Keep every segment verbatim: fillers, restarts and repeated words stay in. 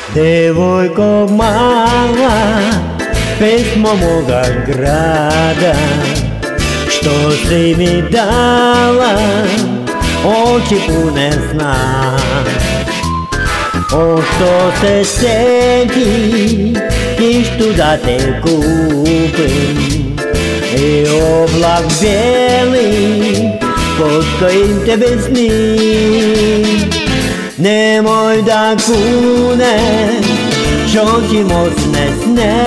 Девойко мала, письмо мого града, что ты ми дала, очи пуне сна. О, что се сети, и туда те купим, и облак белый, под коим тебе сни. Nemoj da kuneš, što ti mocne sne,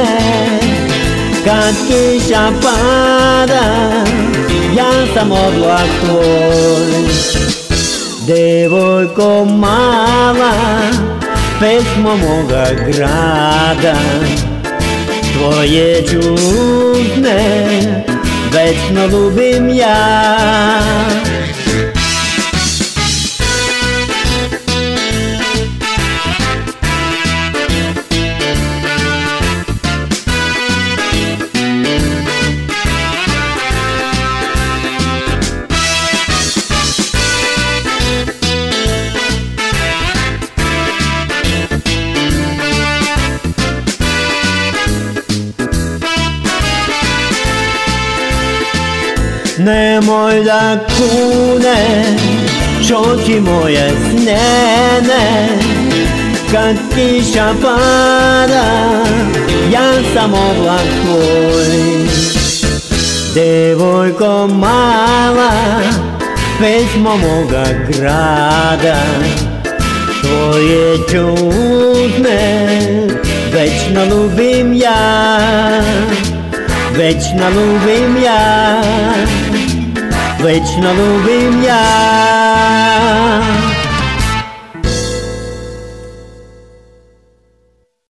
kad kiša pada, ja sam oblak tvoj. Devojko mala, pesmo moga grada, tvoje čudne, večno ljubim ja. Nemoj da kuneš oči moje snene, kad kiša pada, ja sam oblak tvoj. Devojko mala, pesmo moga grada, tvoje čudne, večno ljubim ja. Večno ljubim ja, večno ljubim ja.